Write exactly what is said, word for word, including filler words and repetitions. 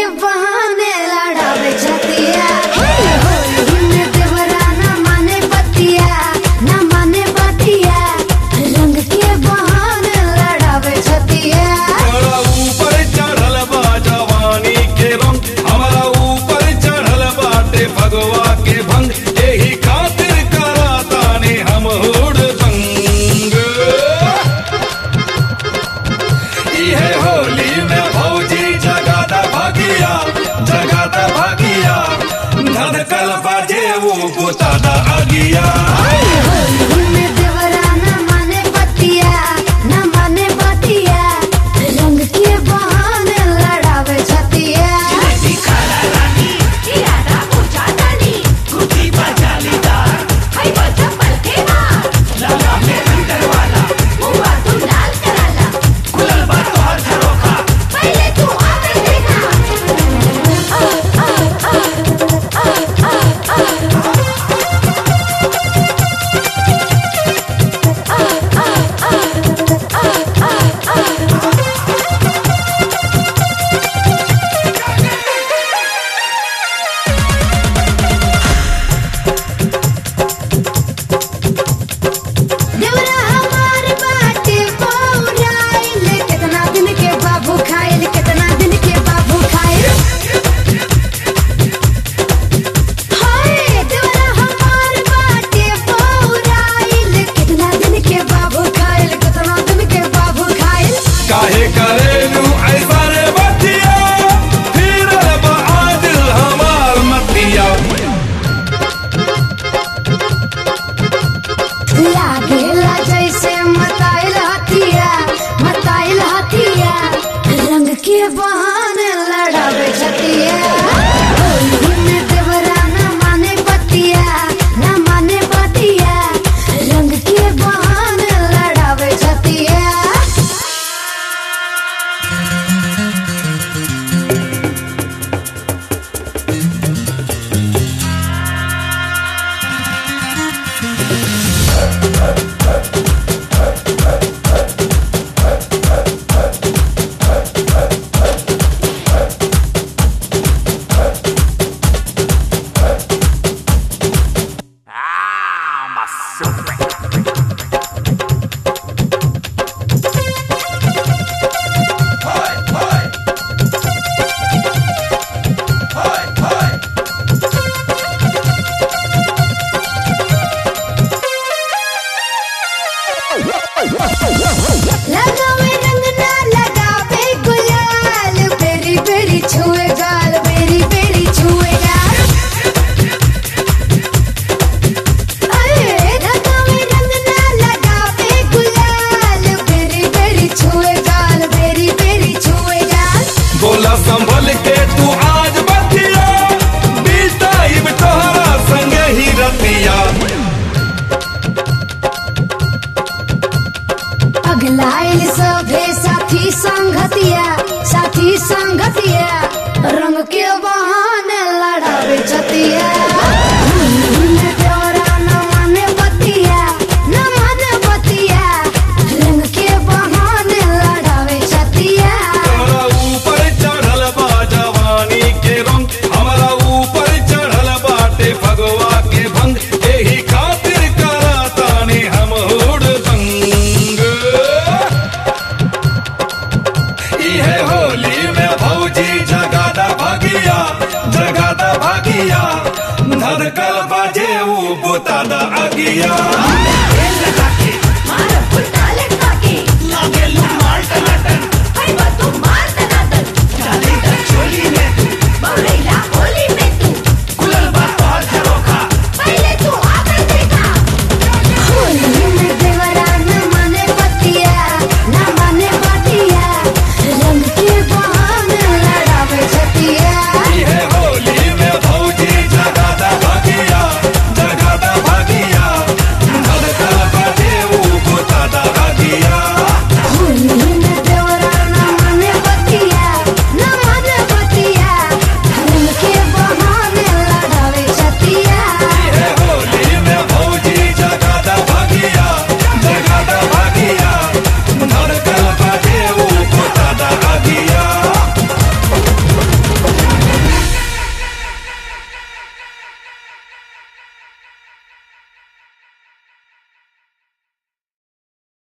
के बहाने लड़ावे छतिया। होली में देवरा न माने बतिया, न माने बतिया, रंग के बहाने लड़ावे छतिया। हमारा ऊपर चढ़ल बा जवानी के रंग, हमारा ऊपर चढ़ल बाटे भगवा के भंग, यही खातिर करातानी हम हुड़दंग। इहे होली में भौजी जगाता भागिया, जगाता भागिया, धड़कल बाजे वो बुतादा आगिया। होली में देवरा न माने बतिया, न माने बतिया, रंग के बहाने लड़ावे छतिया। देवरा हमार बाटे पौराइल, कितना दिन के बाबू खाइल, कितना दिन के बाबू खाइल। हाय देवरा हमार बाटे पौराइल, कितना दिन के बाबू खाइल, कितना दिन के बाबू खाइल। काहे करेलू ऐसा रे बतिया, फिर बहादिल हमार मतिया। लागेला जैसे मताइल हथिया, मताइल हथिया, रंग के बहाने लड़ावे छतिया। होली में देवरा न माने बतिया, न माने बतिया, रंग के बहाने लड़ावे छतिया। लगावे रंग ना लगावे गुलाल, बेरी बेरी छुए गाल, बेरी बेरी छुए गाल। अरे लगावे रंग ना लगावे गुलाल, बेरी बेरी छुए गाल, बेरी बेरी छुए गाल। बोला संभल के तू आज बतिया, बीताइब तोहरा संगे ही रतिया। अगलाइल सभे साथी संगतिया, साथी संगतिया, रंग के बहाने लड़ावे छतिया। होली में देवरा न माने बतिया, न माने बतिया, रंग के बहाने लड़ावे छतिया। हमारा ऊपर चढ़ल बा जवानी के रंग, हमारा ऊपर चढ़ल बाटे भगवा के भंग, यही खातिर करातानी हम हुड़दंग। इहे होली में भौजी जगादा भागिया, जगादा भागिया, धड़कल बाजे वो बुतादा आगिया।